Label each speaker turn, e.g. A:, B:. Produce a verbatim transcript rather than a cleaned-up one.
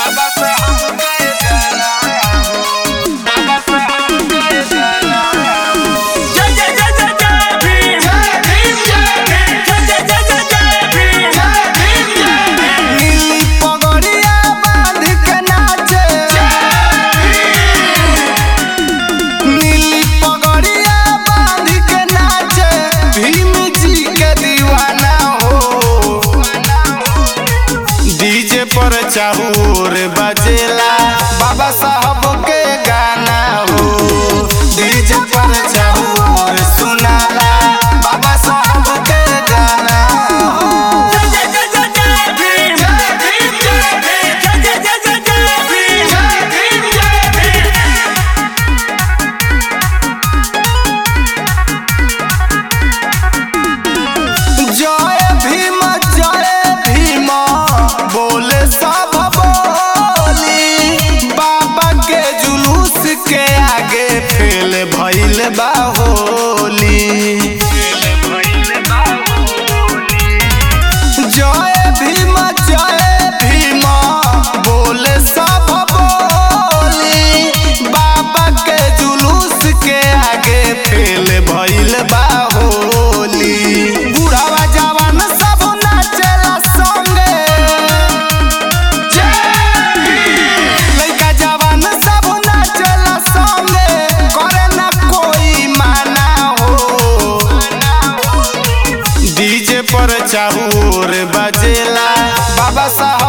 A: बाबा साहब के गाना हो, बाबा साहब के गाना हो। जय जय जय जय जय भीम, जय भीम जय भीम, जय जय जय जय जय भीम, जय भीम जय भीम। नीली पगड़िया बांध के नाचे, नीली पगड़िया बांध के नाचे भीम जी के दीवाना हो। डीजे पर चाहूर बजेला बाबा साहब के गाना हो। डीजे पर चाहूर सुनाला बाबा साहब के गाना हो। जय जय जय जय जय भीम, जय भीम जय भीम, जय जय जय जय जय भीम, जय भीम जय भीम। जय भीम जय भीम बोले सब बोली, बाबा के जुलूस के आगे फेल भइल बा होली। जय भीम जय भीम बोले सब बोली, बाबा के जुलूस के आगे फेल भइल बा होली। बुढ़ावा जवान सब नाचेला संगे, लइका जवान सब नाचेला संगे, करे ना कोई माना हो। डीजे पर चाहूर बजेला बाबा साहब